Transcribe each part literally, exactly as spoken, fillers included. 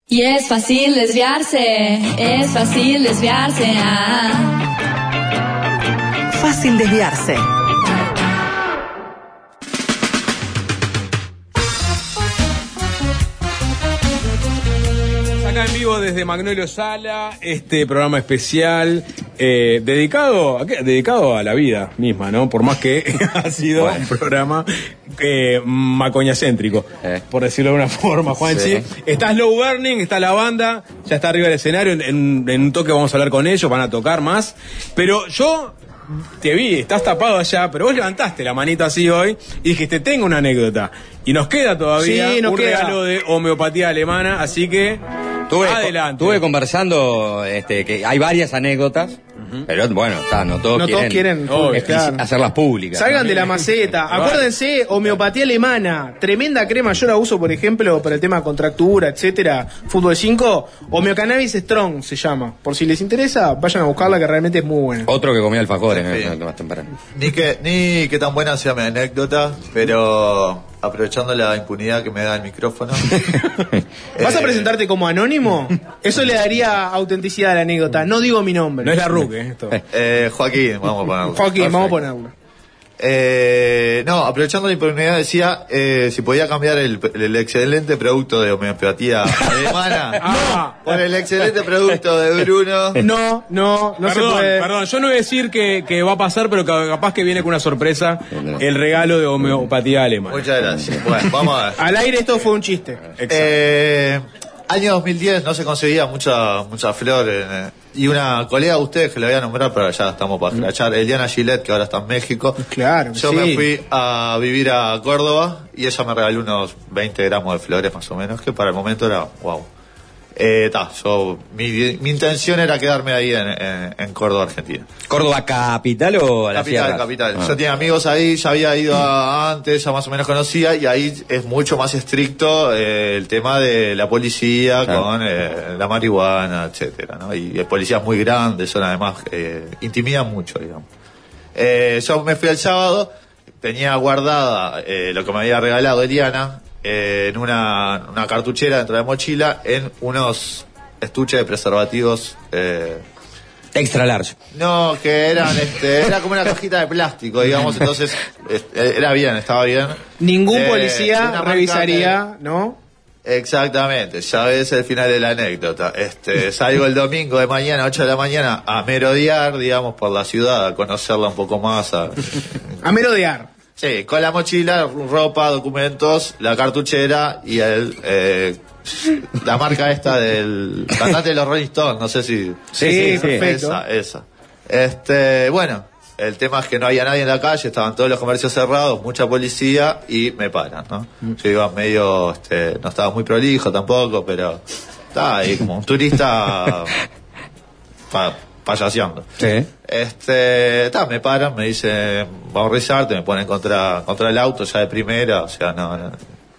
Y es fácil desviarse, es fácil desviarse. Ah. Fácil desviarse. Acá en vivo desde Magnolio Sala, este programa especial eh, dedicado ¿a qué? Dedicado a la vida misma, ¿no? Por más que ha sido bueno. un programa eh, macoñacéntrico, eh. por decirlo de una forma, Juanchi. Sí. Está Slow Burning, está la banda, ya está arriba del escenario, en, en, en un toque vamos a hablar con ellos, van a tocar más. Pero yo te vi, estás tapado allá, pero vos levantaste la manito así hoy y dijiste, tengo una anécdota. Y nos queda todavía sí, nos un queda. regalo de homeopatía alemana, así que Tuve, adelante. Estuve conversando este, que hay varias anécdotas, uh-huh. pero bueno, está, no todos no quieren, todos quieren oh, claro. hacerlas públicas. Salgan ¿no? de la maceta. Acuérdense, homeopatía alemana, tremenda crema. Yo la uso, por ejemplo, para el tema de contractura, etcétera. Fútbol cinco, Homeocannabis Strong se llama. Por si les interesa, vayan a buscarla, que realmente es muy buena. Otro que comía alfajores, sí. ¿no? Más temprano. Ni que, ni que tan buena sea mi anécdota, pero aprovechando la impunidad que me da el micrófono. ¿Vas eh, a presentarte como anónimo? Eso le daría autenticidad a la anécdota. No digo mi nombre. No es la Ruque, eh, esto. Eh, Joaquín, vamos a ponerlo. Joaquín, Perfecto. vamos a ponerlo. Eh, no, aprovechando la impunidad decía eh, si podía cambiar el, el excelente producto de homeopatía alemana ah, por el excelente producto de Bruno. No, no, no perdón, se puede. Perdón, yo no voy a decir que, que va a pasar, pero capaz que viene con una sorpresa el regalo de homeopatía alemana. Muchas gracias. Bueno, vamos a ver. Al aire esto fue un chiste. Eh, año dos mil diez no se conseguía mucha mucha flor en, y una colega de ustedes que le voy a nombrar, pero ya estamos para escrachar, Eliana Gillette, que ahora está en México. Claro, Yo sí. me fui a vivir a Córdoba y ella me regaló unos veinte gramos de flores más o menos, que para el momento era wow. Eh, ta, yo, mi, mi intención era quedarme ahí en, en, en Córdoba, Argentina. ¿Córdoba capital o la Capital, sierra? capital. Ah. Yo tenía amigos ahí, ya había ido a, antes, ya más o menos conocía, y ahí es mucho más estricto eh, el tema de la policía claro. con eh, la marihuana, etcétera, ¿no? Y, y policías muy grandes, son además, eh, intimidan mucho, digamos. Eh, yo me fui el sábado, tenía guardada eh, lo que me había regalado Eliana, Eh, en una, una cartuchera dentro de la mochila, en unos estuches de preservativos eh, extra large. No, que eran este, era como una cajita de plástico, digamos, entonces este, era bien, estaba bien. Ningún eh, policía revisaría, que, ¿no? Exactamente, ya ves el final de la anécdota. Este, salgo el domingo de mañana, ocho de la mañana, a merodear, digamos, por la ciudad, a conocerla un poco más. A, a merodear. Sí, con la mochila, ropa, documentos, la cartuchera y el eh, la marca esta del cantante de los Rolling Stones, no sé si... Sí, sí, sí perfecto. Esa, esa. Este, bueno, el tema es que no había nadie en la calle, estaban todos los comercios cerrados, mucha policía y me paran, ¿no? Yo iba medio, este, no estaba muy prolijo tampoco, pero estaba ahí como un turista pa, payaseando. Sí. Este, ta, me paran, me dicen, vamos a rezarte, me ponen contra, contra el auto ya de primera, o sea, no, no.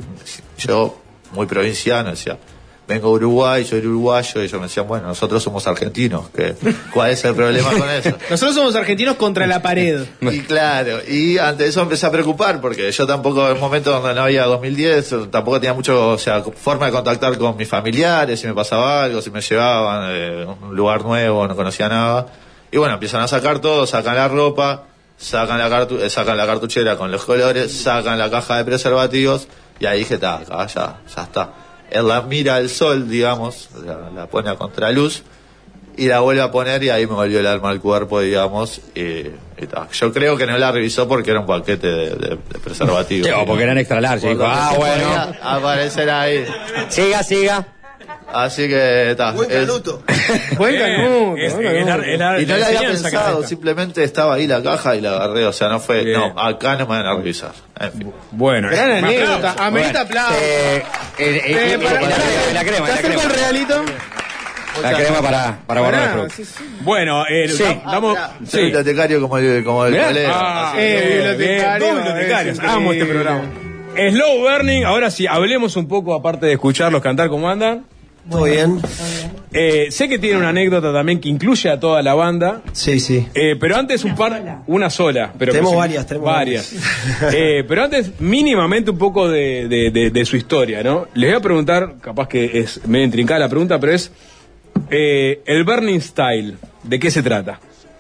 Yo, muy provinciano, decía, vengo a Uruguay, soy uruguayo, y ellos me decían, bueno, nosotros somos argentinos, ¿qué, ¿cuál es el problema con eso? Nosotros somos argentinos contra la pared. Y claro, y ante eso empecé a preocupar, porque yo tampoco, en momentos donde no había dos mil diez, tampoco tenía mucho, o sea, forma de contactar con mis familiares, si me pasaba algo, si me llevaban a un lugar nuevo, no conocía nada. Y bueno, empiezan a sacar todo, sacan la ropa, sacan la, cartu eh, sacan la cartuchera con los colores, sacan la caja de preservativos, y ahí dije, está, acá ya, ya está. Él la mira al sol, digamos, la, la pone a contraluz, y la vuelve a poner, y ahí me volvió el alma al cuerpo, digamos, y, y ta. Yo creo que no la revisó porque era un paquete de, de, de preservativos. Sí, o porque eran extra large, dijo, ah, bueno. Aparecer ahí. Siga, siga. Así que está. Buen canuto. Buen canuto. Es, es, es la, es la, y no la había pensado, que simplemente estaba ahí la caja y la agarré. O sea, no fue, bien. No, acá no me van a revisar. En fin. Bueno, gran anécdota. Amerita aplauso. Eh, eh, eh, la crema, la crema. el regalito. La crema para, para guardar el sí, sí. Bueno, eh, sí. damos. Ah, sí. Bibliotecario como el, como el colega. Ah, eh, bibliotecario. Dos bibliotecarios. Amo este programa. Slow Burning, ahora sí, hablemos un poco, aparte de escucharlos cantar, ¿cómo andan? Muy bien. Eh, sé que tiene una anécdota también que incluye a toda la banda. Sí, sí. Eh, pero antes un par, una sola. Pero tenemos que, varias, tenemos varias. varias. eh, pero antes, mínimamente un poco de, de, de, de su historia, ¿no? Les voy a preguntar, capaz que es medio intrincada la pregunta, pero es eh, el Burning Style, ¿de qué se trata?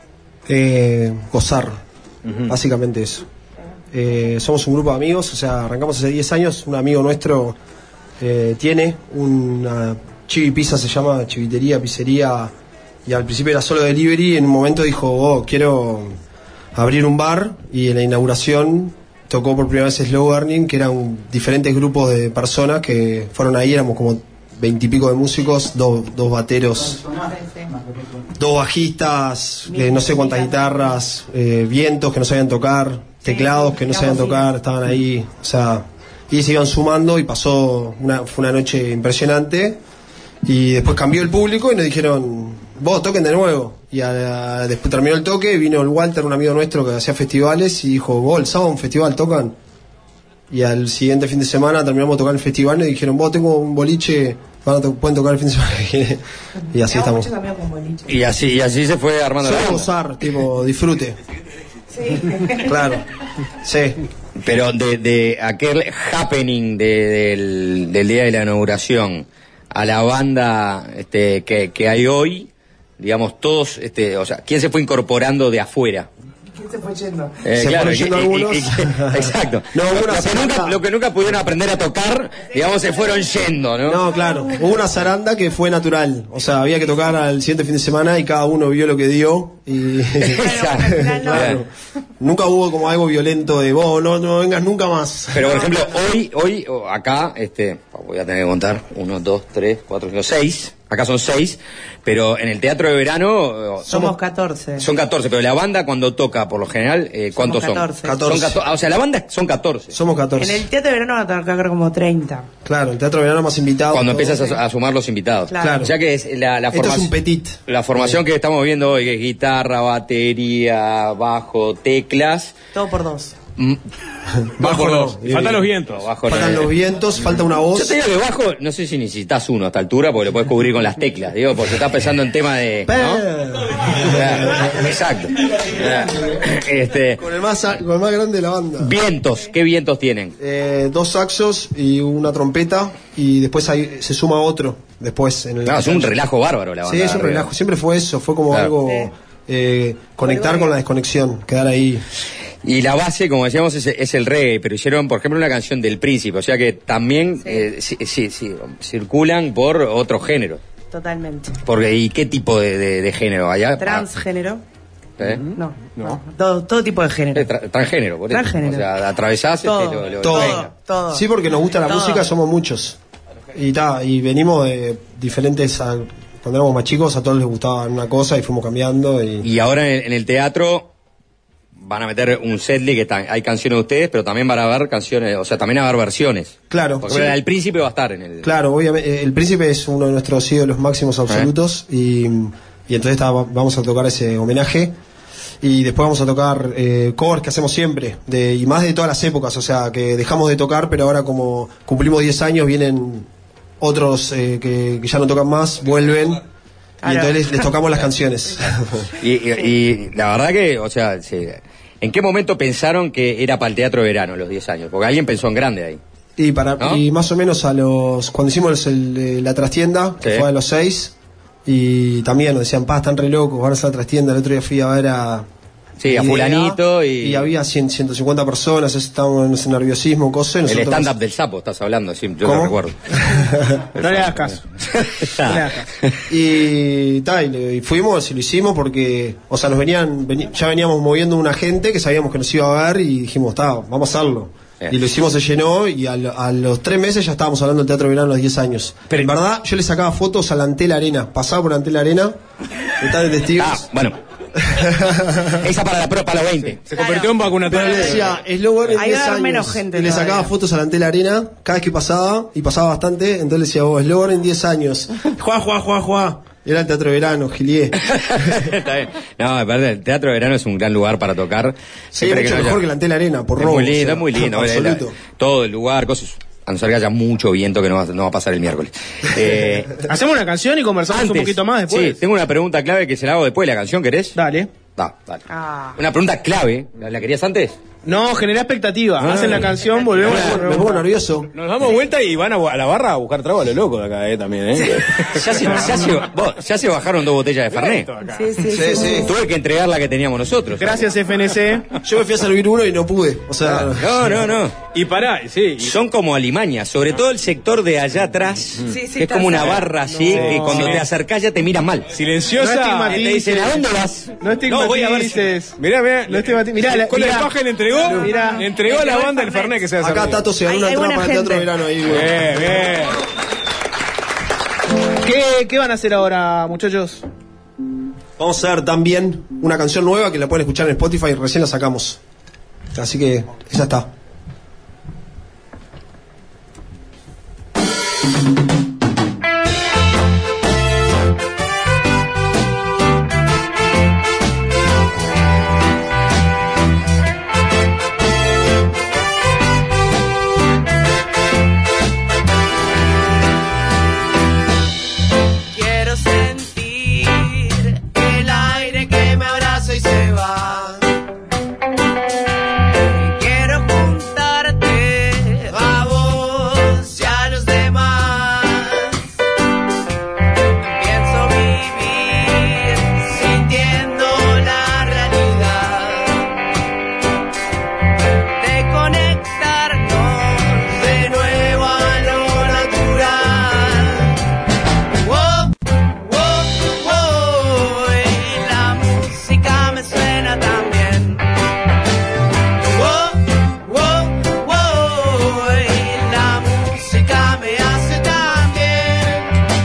Eh, gozar, uh-huh. Básicamente eso. Eh, somos un grupo de amigos, o sea, arrancamos hace diez años. Un amigo nuestro eh, tiene una Chivi Pizza, se llama, chivitería, pizzería, y al principio era solo delivery. Y en un momento dijo, oh, quiero abrir un bar, y en la inauguración tocó por primera vez Slow Burning, que eran diferentes grupos de personas que fueron ahí. Éramos como veintipico de músicos, dos, dos bateros, dos bajistas, eh, no sé cuántas guitarras, eh, vientos que no sabían tocar, teclados que no sabían tocar, estaban ahí, o sea, y se iban sumando, y pasó una, fue una noche impresionante. Y después cambió el público y nos dijeron, vos toquen de nuevo. Y a, a, después terminó el toque, vino el Walter, un amigo nuestro que hacía festivales, y dijo, vos el sábado un festival tocan. Y al siguiente fin de semana terminamos de tocar el festival y dijeron, vos tengo un boliche, van a to- pueden tocar el fin de semana. Y así estamos. Y así, y así se fue armando la Solo banda. gozar, tipo, disfrute. Sí. Claro, sí. Pero de, de aquel happening de, del, del día de la inauguración a la banda este, que, que hay hoy, digamos, todos, este, o sea, ¿quién se fue incorporando de afuera? ¿Quién se fue yendo? Eh, Se claro, fueron yendo y- y- algunos. y- exacto. No, lo, una lo que zaranda. nunca, lo que nunca pudieron aprender a tocar, digamos, se fueron yendo, ¿no? No, claro. Hubo una zaranda que fue natural. O sea, había que tocar al siguiente fin de semana y cada uno vio lo que dio. Y Exacto. claro. Nunca hubo como algo violento de vos, no, no vengas nunca más. Pero por ejemplo, hoy, hoy o acá, este, voy a tener que contar, uno, dos, tres, cuatro, cinco, seis, acá son seis, pero en el teatro de verano Somos catorce. son catorce, pero la banda cuando toca, por lo general, eh, ¿cuántos Somos son? catorce. catorce. Son catorce. Ah, o sea, la banda son catorce. Somos En catorce. el teatro de verano van a tocar como treinta. Claro, el teatro de verano más invitados. Cuando todo. empiezas a, a sumar los invitados. Claro. O sea que es la, la Esto es formación. un petit. La formación que estamos viendo hoy, que es guitarra, batería, bajo, teclas. Todo por dos. mm, Bajo Bajo dos. no. Faltan los vientos. no, bajo Faltan no, los eh. vientos, falta una Yo voz. te digo que bajo, no sé si necesitas uno a esta altura, porque lo puedes cubrir con las teclas, digo, porque estás pensando en tema de. ¿no? Claro, exacto. Claro. Este, Con el más, con el más grande de la banda. vientos, ¿qué vientos tienen? Eh, dos saxos y una trompeta, y después ahí se suma otro después en el No, es un relajo bárbaro la banda. Sí, es un arriba. relajo, siempre fue eso, fue como Claro. algo eh, conectar con la desconexión, quedar ahí. Y la base, como decíamos, es, es el reggae, pero hicieron, por ejemplo, una canción del Príncipe, o sea que también eh, sí, sí, sí, circulan por otro género. Totalmente. Porque, ¿y qué tipo de, de, de género? Allá, Transgénero. ¿Eh? No, no. Todo, todo tipo de género. Eh, tra- transgénero, por eso. Transgénero. O sea, atravesás este, Todo, lo- lo- todo. lo- todo, todo. Sí, porque nos gusta la Todo. música, somos muchos. Y ta, y venimos de diferentes, a- cuando éramos más chicos a todos les gustaba una cosa y fuimos cambiando. Y, Y ahora en el, en el teatro van a meter un setlist que ta- hay canciones de ustedes, pero también van a haber canciones, o sea, también va a haber versiones. claro, Porque sí. el Príncipe va a estar en el... Claro, obviamente, el Príncipe es uno de nuestros ídolos máximos absolutos y, y entonces ta, vamos a tocar ese homenaje. Y después vamos a tocar eh, covers que hacemos siempre, de, y más de todas las épocas, o sea, que dejamos de tocar, pero ahora como cumplimos diez años, vienen otros eh, que, que ya no tocan más, vuelven, y Claro. entonces les, les tocamos las canciones. Y, y- y la verdad que, o sea, sí, ¿en qué momento pensaron que era para el teatro de verano los diez años? Porque alguien pensó en grande ahí. Y para ¿No? y más o menos a los cuando hicimos el, eh, la trastienda, que Sí. fue a los seis, y también nos decían, pa, están re locos, ahora es la trastienda. El otro día fui a ver a Sí, a Idea, fulanito y... y había cien, ciento cincuenta personas, estábamos en ese nerviosismo, cosas. y El nosotros- stand-up del sapo, estás hablando, sí, yo ¿Cómo? lo recuerdo. No le hagas caso. No le hagas caso. Y, ta, y, le- y fuimos y lo hicimos porque, o sea, nos venían, veni- ya veníamos moviendo una gente que sabíamos que nos iba a ver y dijimos, ta, vamos a hacerlo. Bien. Y lo hicimos, se llenó y a, lo- a los tres meses ya estábamos hablando del Teatro de Verano a los diez años. Pero en verdad, yo le sacaba fotos a la Antel Arena, pasaba por la Antel Arena, estaba de testigos. Ah, bueno. Esa para la pro, para los veinte. Se convirtió en vacunatorio. Pero le decía, Slow en Ahí diez va a haber años. menos gente y le todavía. sacaba fotos a la Antel Arena cada vez que pasaba, y pasaba bastante, entonces le decía, vos, Slow en diez años. Juá, juá, juá, juá. Era el Teatro de Verano, Gilié. Está bien. No, me parece, el teatro de verano es un gran lugar para tocar. Sí, Siempre mucho no mejor haya- que la Antel Arena, por Es robo. muy o lindo, sea, es muy lindo. absoluto. La- todo el lugar, cosas. a no ser que haya mucho viento que no va, no va a pasar el miércoles. Eh, Hacemos una canción y conversamos antes, un poquito más después. Sí, tengo una pregunta clave que se la hago después de la canción, ¿querés? Dale. Da, dale. Ah. Una pregunta clave, ¿la, la querías antes? No, genera expectativa. Ah. Hacen la canción, volvemos a Me pongo nervioso. Nos damos vuelta y van a, a la barra a buscar trago a lo loco de acá, eh, también, eh. Ya se, ya, se, vos, ya se bajaron dos botellas de Fernet. Sí, sí, Sí, sí. Tuve que entregar la que teníamos nosotros. Gracias, F N C. Yo me fui a servir uno y no pude. O sea, No, no, no. Y pará, sí. y- Son como alimañas, sobre todo el sector de allá atrás, Sí, sí, que es está como una cerca. barra así, que cuando te acercás ya te miran mal. Silenciosa. No estigmatices. Te dicen, ¿a dónde vas? No No, voy a ver si- estigmatices. Mirá, mirá. No estigmatices. Mirá, la- con la mirá. paja le entregó, Mirá. le entregó a la banda el Fernet que se hace. acá Tato se ganó Hay- una hay entrada buena para el Teatro gente. Verano ahí, güey. Bien, bien. ¿Qué, ¿Qué van a hacer ahora, muchachos? Vamos a hacer también una canción nueva que la pueden escuchar en Spotify, recién la sacamos. Así que esa está. Quiero sentir el aire que me abraza y se va. Quiero juntarte a vos y a los demás. Pienso vivir sintiendo la realidad de conectarnos de nuevo a lo natural. Wow, wow, wow, y la música me suena tan bien. Wow, wow, wow, y la música me hace tan bien.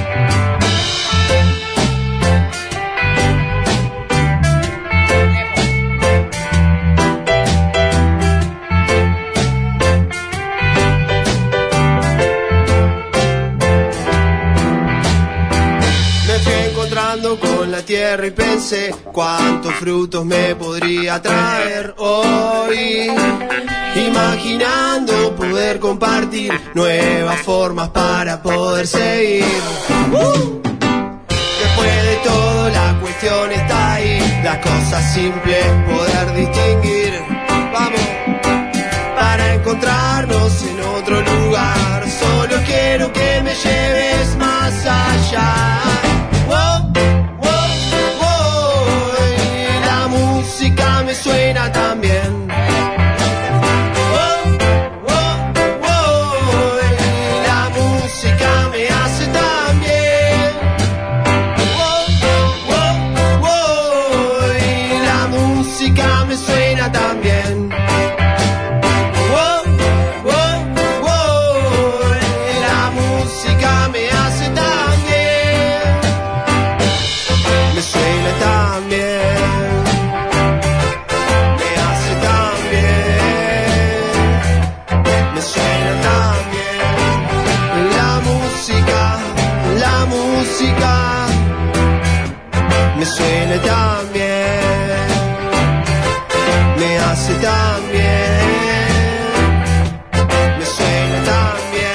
Me fui encontrando con la tierra y pensé cuántos frutos me podría traer hoy. Imaginando poder compartir nuevas formas para poder seguir. ¡Uh! Después de todo la cuestión está ahí, las cosas simples poder distinguir. Vamos, para encontrarnos en otro lugar, solo quiero que me lleves más allá. Wow, wow, wow, y la música me suena tan bien. Wow, wow, wow, y la música me hace tan bien. Wow, wow, wow, y la música me suena tan bien. Wow, wow, wow, la música me hace tan bien, me suena tan bien, me hace tan bien, me suena tan bien. La música, la música, me suena tan bien, me hace tan bien, me suena tan bien.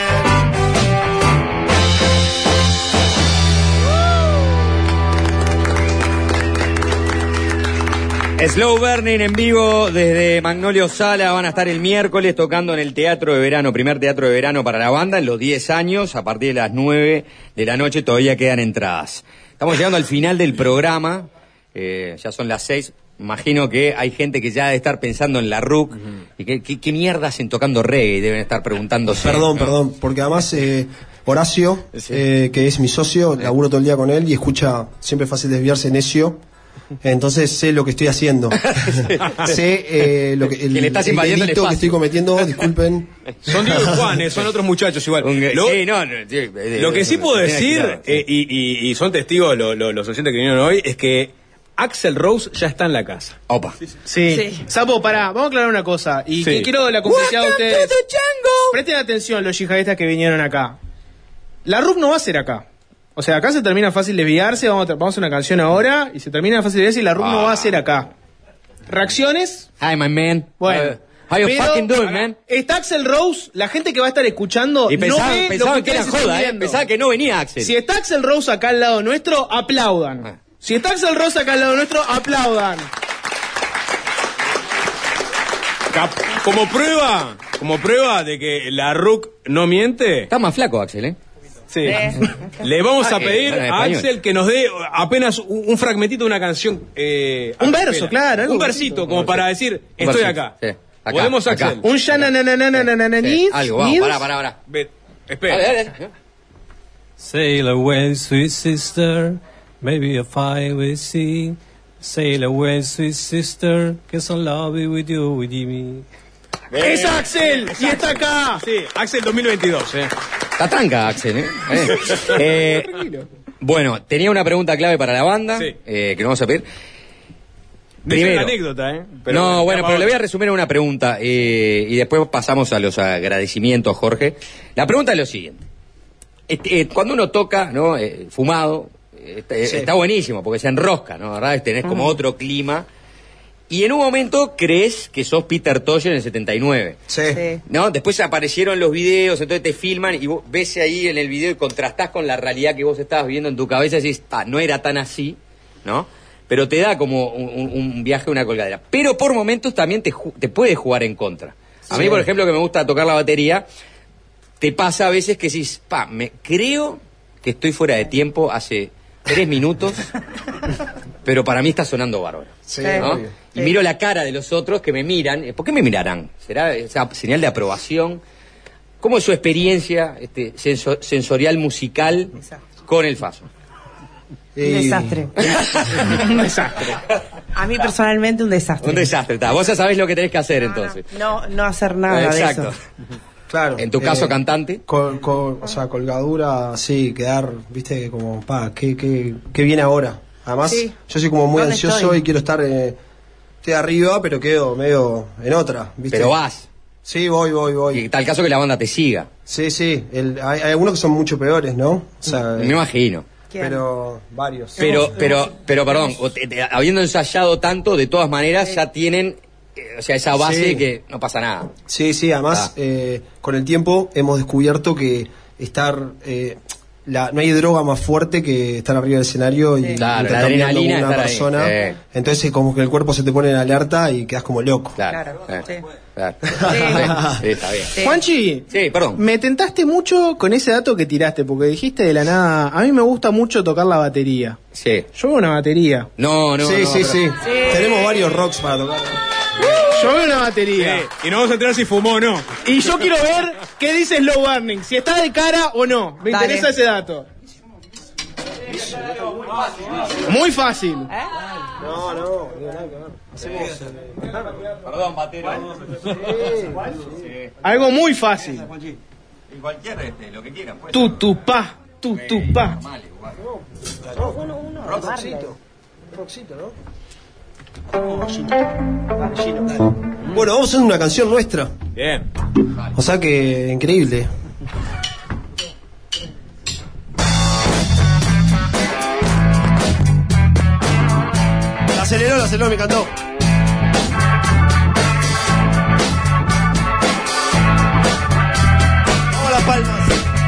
Slow Burning en vivo desde Magnolio Sala. Van a estar el miércoles tocando en el Teatro de Verano, primer teatro de verano para la banda, en los diez años, a partir de las nueve de la noche. Todavía quedan entradas. Estamos llegando al final del programa, eh, ya son las seis. Imagino que hay gente que ya debe estar pensando en la R U C. Uh-huh. ¿Y qué, qué, qué mierda hacen tocando reggae? Deben estar preguntándose. Perdón, ¿no? perdón, porque además eh, Horacio, Sí. eh, que es mi socio, laburo todo el día con él y escucha Siempre Fácil Desviarse, necio. Entonces sé lo que estoy haciendo. sé eh, lo que, el, Que le estás el invadiendo el delito que espacio. estoy cometiendo, disculpen. Son Diego y Juanes, son otros muchachos igual. Un- Lo, sí, no, no, sí, eh, lo que sí eh, puedo tiene decir, claro, sí. eh, y, y- y son testigos lo- lo- los oyentes que vinieron hoy, es que Axl Rose ya está en la casa. Opa. Sí. Sí. Sapo, pará, vamos a aclarar una cosa. Y Sí. que quiero la complicidad de ustedes. Presten atención los yihadistas que vinieron acá. La R U C no va a ser acá. O sea, acá se termina Fácil Desviarse, vamos a, vamos a hacer una canción ahora, y se termina Fácil Desviarse y la R U C no va a ser acá. ¿Reacciones? Hi, my man. Bueno, Eh, How you Pero, fucking doing, man? Está Axl Rose, la gente que va a estar escuchando Y pensaban, no ve pensaban lo que que era ustedes están joda, ¿eh? viendo. Pensaban que no venía Axel. Si está Axl Rose acá al lado nuestro, aplaudan. Ah. Si está Axl Rose acá al lado nuestro, aplaudan. Cap- Como prueba, como prueba de que la R U C no miente, Está más flaco Axel, ¿eh? sí. Le vamos a Ah, eh, pedir habla en a español. Axel que nos dé apenas un, un fragmentito de una canción. eh, Un a verso, capela. claro, algo Un versito, como para decir, estoy versito, acá. sí. Acá, Podemos, acá. Axel. Un ya na na na na na na na Sí, needs, algo, vamos, needs. pará, pará, pará. Ve- espera. Dale, dale, dale. Sail away, sweet sister, maybe a fire will see. Sail away, sweet sister, que son love with you, with me. ¡Es Axel! ¡Y está acá! Sí, Axel dos mil veintidós, eh. Está tranca Axel, ¿eh? Eh, eh, bueno, tenía una pregunta clave para la banda, Sí. eh, que nos vamos a pedir. De hecho, Primero. una anécdota, eh. no, bueno, ya pero le voy a para- resumir una pregunta eh, y después pasamos a los agradecimientos, Jorge. La pregunta es lo siguiente. Este, eh, cuando uno toca, ¿no? Eh, fumado, eh, está, Sí. está buenísimo porque se enrosca, ¿no? ¿Verdad? Tenés como otro clima. Y en un momento crees que sos Peter Tosh en el setenta y nueve. Sí. Sí. ¿No? Después aparecieron los videos, entonces te filman y vos ves ahí en el video y contrastás con la realidad que vos estabas viendo en tu cabeza y decís, ah, no era tan así, ¿no? Pero te da como un, un- un viaje, una colgadera. Pero por momentos también te, ju- te puede jugar en contra. A mí, por ejemplo, que me gusta tocar la batería, te pasa a veces que decís, pa, me creo que estoy fuera de tiempo hace tres minutos, pero para mí está sonando bárbaro. Sí, ¿no? obvio. Y miro la cara de los otros que me miran. ¿Por qué me mirarán? ¿Será esa señal de aprobación? ¿Cómo es su experiencia este, senso- sensorial musical con el Faso? Un Y- desastre. Un desastre. A mí personalmente un desastre. Un desastre, está. Vos ya sabés lo que tenés que hacer entonces. No, no hacer nada Exacto. de eso. Claro. En tu caso, eh, cantante. Col, col- o sea, colgadura, sí, quedar, viste, como, pa, ¿qué, qué, qué viene ahora? Además, Sí. yo soy como muy ¿Dónde ansioso estoy? y quiero estar, eh, estoy arriba, pero quedo medio en otra, viste. Pero vas. Sí, voy, voy, voy. Y tal caso que la banda te siga. Sí, sí, el- hay, hay algunos que son mucho peores, ¿no? O sea, Me imagino. ¿Quién? pero varios. Pero, pero, pero, perdón, o te- te- habiendo ensayado tanto, de todas maneras ya tienen, eh, o sea, esa base Sí. que no pasa nada. Sí, sí, además, Ah. eh, con el tiempo hemos descubierto que estar... eh, la, no hay droga más fuerte que estar arriba del escenario y Sí. Claro, la intercambiando adrenalina con una estar ahí, persona. sí. Entonces es como que el cuerpo se te pone en alerta y quedas como loco. Claro. Claro, eh, sí. claro. Sí. Sí, está bien. Sí. Juanchi, Sí, perdón. me tentaste mucho con ese dato que tiraste, porque dijiste de la nada, a mí me gusta mucho tocar la batería. Sí. Yo veo una batería. No, no, sí, no, sí, pero- sí, Tenemos varios rocks para tocar. Yo veo una batería. Sí, y no vamos a enterar si fumó o no. Y yo quiero ver qué dice Slow Burning, si está de cara o no. Me Dale. interesa ese dato. Muy fácil. No, no, no, nada que ver. Hacemos... Perdón, batero. Algo muy fácil. En cualquier, este, lo que quieran, pues. Tu tu pa, tu tu pa. Rockcito. Rockcito, ¿no? Bueno, vamos a hacer una canción nuestra. Bien. O sea que, increíble. La aceleró, la aceleró, me encantó. Vamos a las palmas.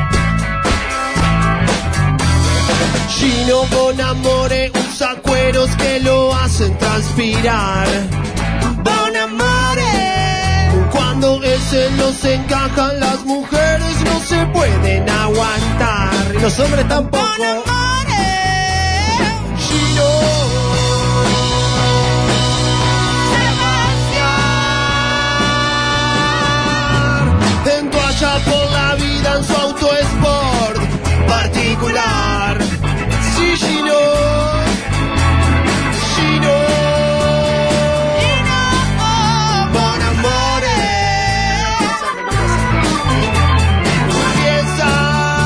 Gino Bonamore usa cueros que lo hacen transpirar. Bonamore. Cuando ese no se encajan, las mujeres no se pueden aguantar. Y los hombres tampoco. Gino. En toalla por la vida en su auto sport particular. Sí, Gino. Gino. Bon amore. Piensa.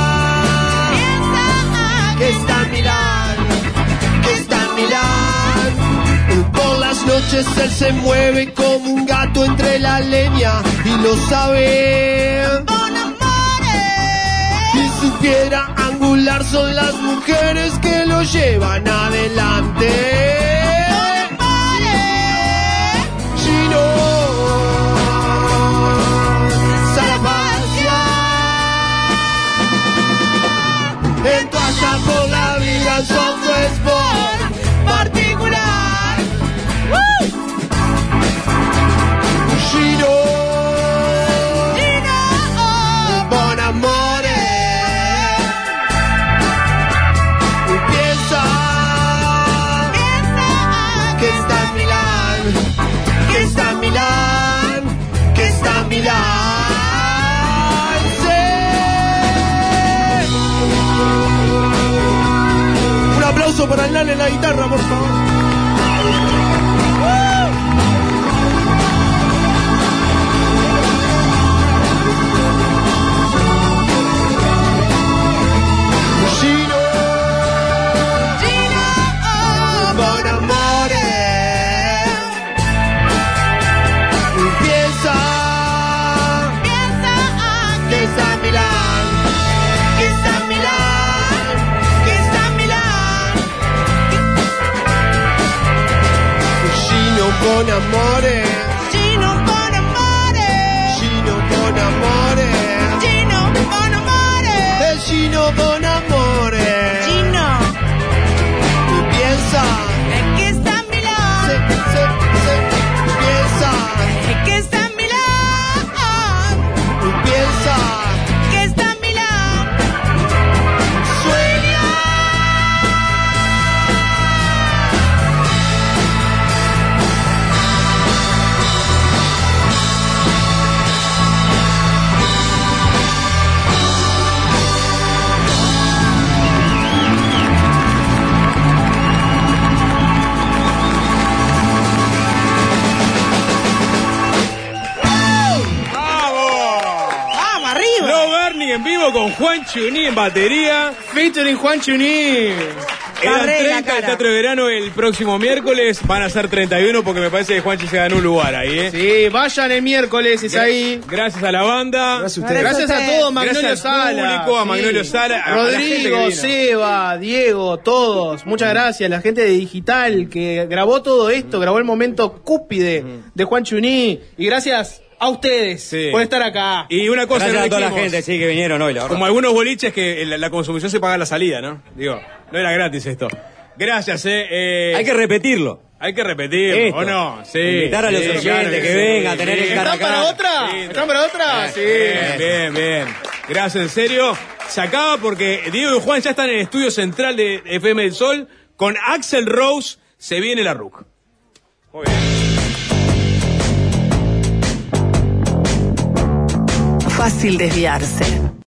Que está en Milán. Que está en Milán. Por las noches él se mueve como un gato entre la leña y lo sabe. Si supiera angular son las mujeres que lo llevan adelante. Gino. descanso a un sport particular. ¡Woo! Gino, Gino, bon amore. Piensa, piensa que está en Milán, que está en Milán, que está en Milán. Un aplauso para el Nane en la guitarra, por favor. Gino, Gino, oh, bon amore. Piensa, piensa que está en Milán, que está en Milán, que está en Milán. Gino con amore, Gino con amore, Gino con amore, Gino con amore, el Gino con amore, Gino. Y piensa que está en Milán, se, se, se, piensa que está en Milán, y piensa que está en Milán, sueña. En vivo con Juan Chuní en batería. Featuring Juan Chuní. Eran treinta del Teatro de Verano el próximo miércoles. Van a ser treinta y uno porque me parece que Juanchi se ganó un lugar ahí, ¿eh? Sí, vayan el miércoles, es ahí. Gracias a la banda. Gracias a ustedes. Gracias a todos, Magnolio Gracias al Sala. público, a Sí. Magnolio Sala. a- a la gente que Rodrigo, vino. Seba, Diego, todos. Muchas gracias. La gente de Digital que grabó todo esto, grabó el momento cúspide de Juan Chuní. Y gracias a ustedes Sí. por estar acá. Y una cosa Gracias que a toda la dijimos, gente, sí, que vinieron hoy, la verdad. como algunos boliches que la, la consumición se paga a la salida, ¿no? Digo, no era gratis esto. Gracias, eh. eh Hay que repetirlo. hay que repetirlo, Esto. ¿o no? Sí. Invitar a los sí, oyentes claro que sí, vengan a tener sí. el cara ¿Están para acá. otra? Sí. ¿Están para otra? Sí. Bien, bien, bien. Gracias, en serio. Se acaba porque Diego y Juan ya están en el estudio central de F M del Sol. Con Axel Rose se viene la R U C. Muy bien. Fácil desviarse.